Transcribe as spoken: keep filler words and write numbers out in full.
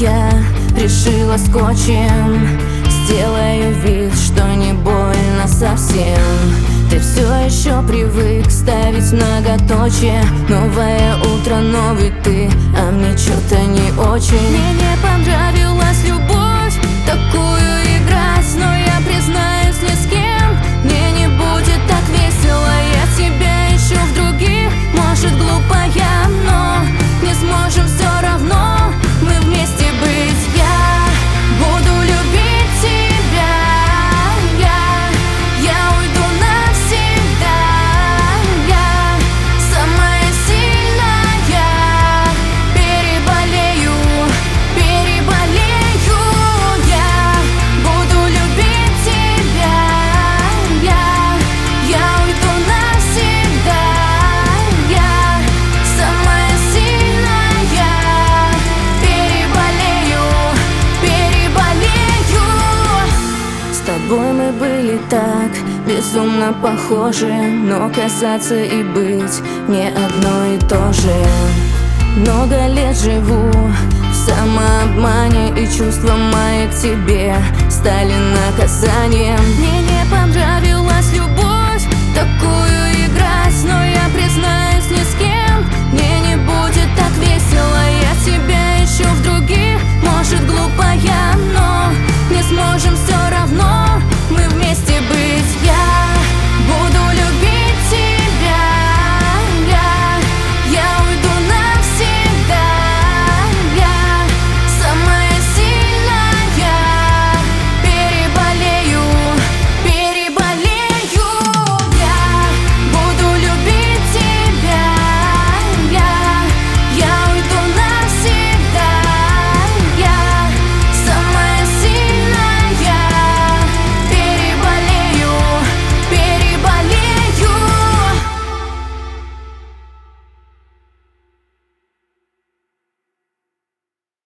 я решила скотчем сделаю вид, что не больно совсем. Ты все еще привык ставить многоточие. Новое утро, новый ты, а мне что-то не очень. Мне не понравилась любовь такую играть, но я признаюсь, ни с кем мне не будет так весело. Я тебя ищу в других, может глупая, но не сможем все равно мы вместе быть. Я буду любить тебя, я, я уйду навсегда. Я самая сильная, переболею, переболею. Я буду любить тебя, я, я уйду навсегда. Я самая сильная, переболею, переболею. С тобой мы были так безумно похожи, но казаться и быть не одно и то же. Много лет живу в самообмане, и чувства мои к тебе стали наказанием. Мне